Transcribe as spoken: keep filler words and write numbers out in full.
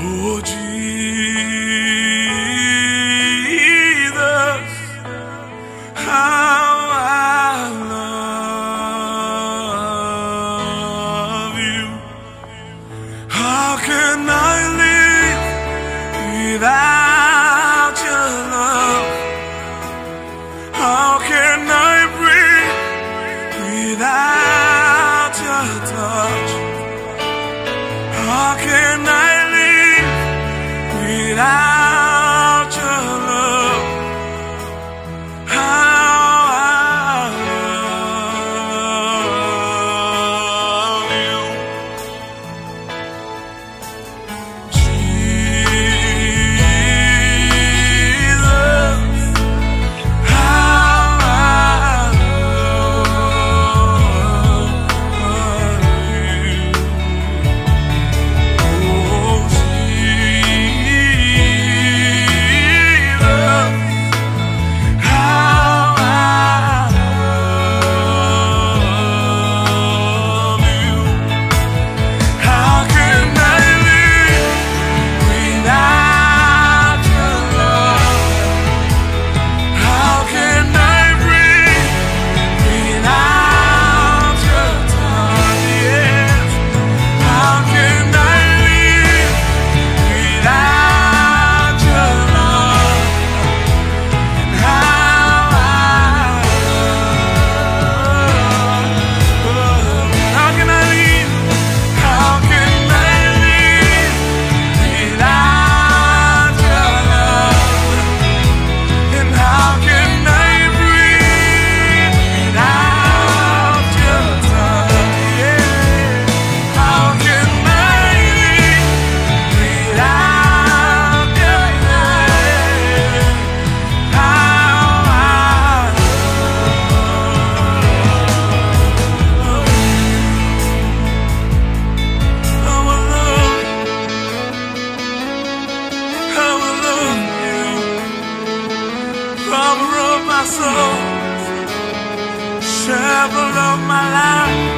Oh, Jesus, how I love you. How can I live without your love? How can I breathe without your touch? How can I live without your love? How I love you. Jesus, how I love you. Oh, Jesus, how I love you. How can I live without your love? How can I breathe without your touch? Yes. How can I live without your love? How I love. How can I live? How can I live without your love? And how can I breathe without your touch? Yeah. How can I live without your love? How I love, how I love you. Lover of my soul, shepherd of my life.